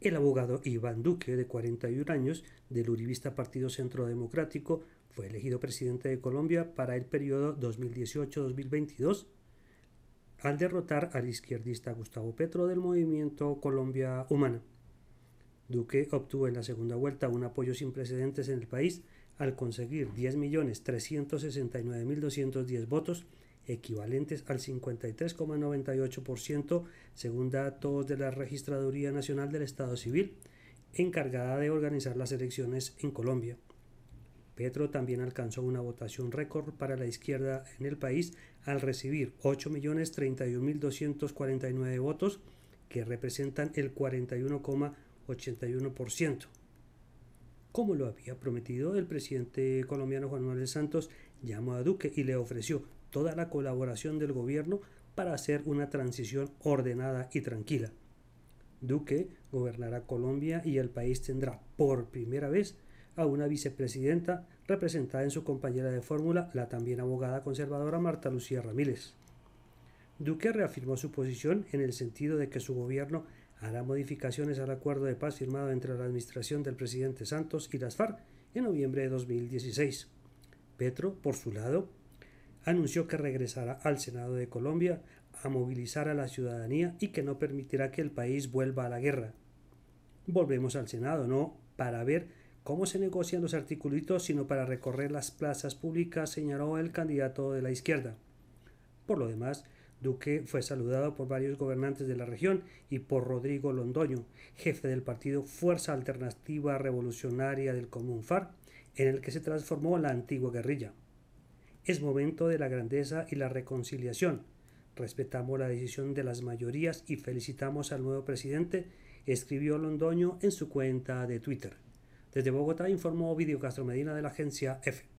El abogado Iván Duque, de 41 años, del uribista Partido Centro Democrático, fue elegido presidente de Colombia para el periodo 2018-2022 al derrotar al izquierdista Gustavo Petro del movimiento Colombia Humana. Duque obtuvo en la segunda vuelta un apoyo sin precedentes en el país al conseguir 10.369.210 votos, equivalentes al 53,98% según datos de la Registraduría Nacional del Estado Civil, encargada de organizar las elecciones en Colombia. Petro también alcanzó una votación récord para la izquierda en el país al recibir 8.031.249 votos, que representan el 41,81%. Como lo había prometido, el presidente colombiano Juan Manuel Santos llamó a Duque y le ofreció toda la colaboración del gobierno para hacer una transición ordenada y tranquila. Duque gobernará Colombia y el país tendrá por primera vez a una vicepresidenta representada en su compañera de fórmula, la también abogada conservadora Marta Lucía Ramírez. Duque reafirmó su posición en el sentido de que su gobierno hará modificaciones al acuerdo de paz firmado entre la administración del presidente Santos y las FARC en noviembre de 2016. Petro, por su lado, anunció que regresará al Senado de Colombia a movilizar a la ciudadanía y que no permitirá que el país vuelva a la guerra. Volvemos al Senado, no para ver cómo se negocian los articulitos, sino para recorrer las plazas públicas, señaló el candidato de la izquierda. Por lo demás, Duque fue saludado por varios gobernantes de la región y por Rodrigo Londoño, jefe del partido Fuerza Alternativa Revolucionaria del Común FARC, en el que se transformó la antigua guerrilla. Es momento de la grandeza y la reconciliación. Respetamos la decisión de las mayorías y felicitamos al nuevo presidente, escribió Londoño en su cuenta de Twitter. Desde Bogotá informó Ovidio Castro Medina de la agencia EFE.